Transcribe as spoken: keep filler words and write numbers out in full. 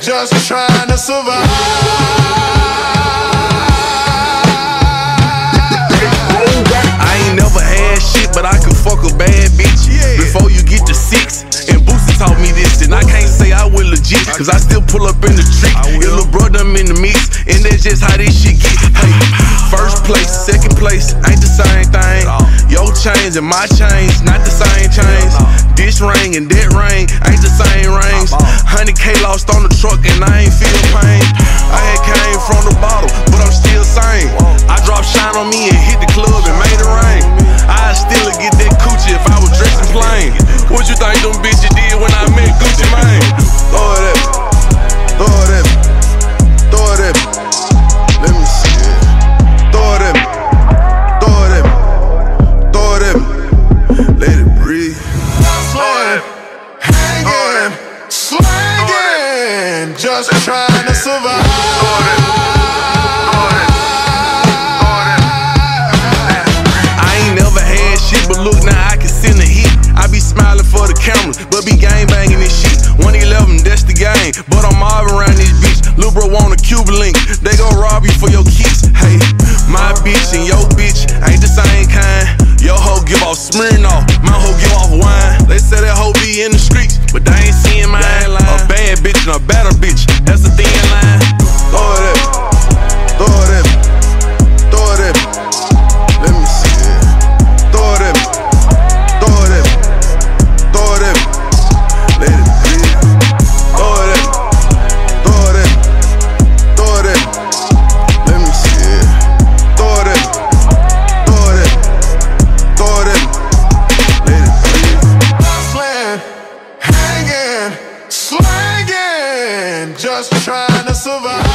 just trying to survive. I ain't never had shit, but I can fuck a bad bitch. Yeah. Before you get to six, and Boosie taught me this, and I can't say I will legit, cause I still pull up in the trick. Your little brother, I'm in the mix, and that's just how this shit get. Hey, first place, second place, ain't the same thing. Your chains and my chains, not the same chains. This ring and that ring, ain't the same rings. one hundred K lost on the truck, and I ain't feel pain. I had came from the bottle, but I'm still sane. I dropped shine on me and hit the club and made it rain. I'd still get that coochie if I was dressing plain. What you think them bitches did when I met Gucci Mane? Throw it at me, throw it at me, throw it at me. Let me see it. Throw it at me, throw it at me, throw it at me. Let it breathe. Slang, hanging, slanging, just trying to survive. But look, now I can send a hit. I be smiling for the camera, but be gang banging this shit. one eleven, that's the game, but I'm all around this bitch. Lil' bro want a Cuban link, they gon' rob you for your kicks. Hey, my bitch and your bitch ain't the same kind. Your hoe give off Smirnoff, my hoe give off wine. They say that hoe be in the streets, but they ain't seeing mine. A bad bitch and a better bitch, that's the thin line. Throw it at me, throw it at me, throw it at me. Let me see it. Throw it at me, throw it at me, throw it at me. Let it breathe. Throw it at me, throw it at me, throw it at me. Let me see it. Throw it at me, throw it at me, throw it at me. Let it breathe. Slang, hanging, slanging, just trying to survive.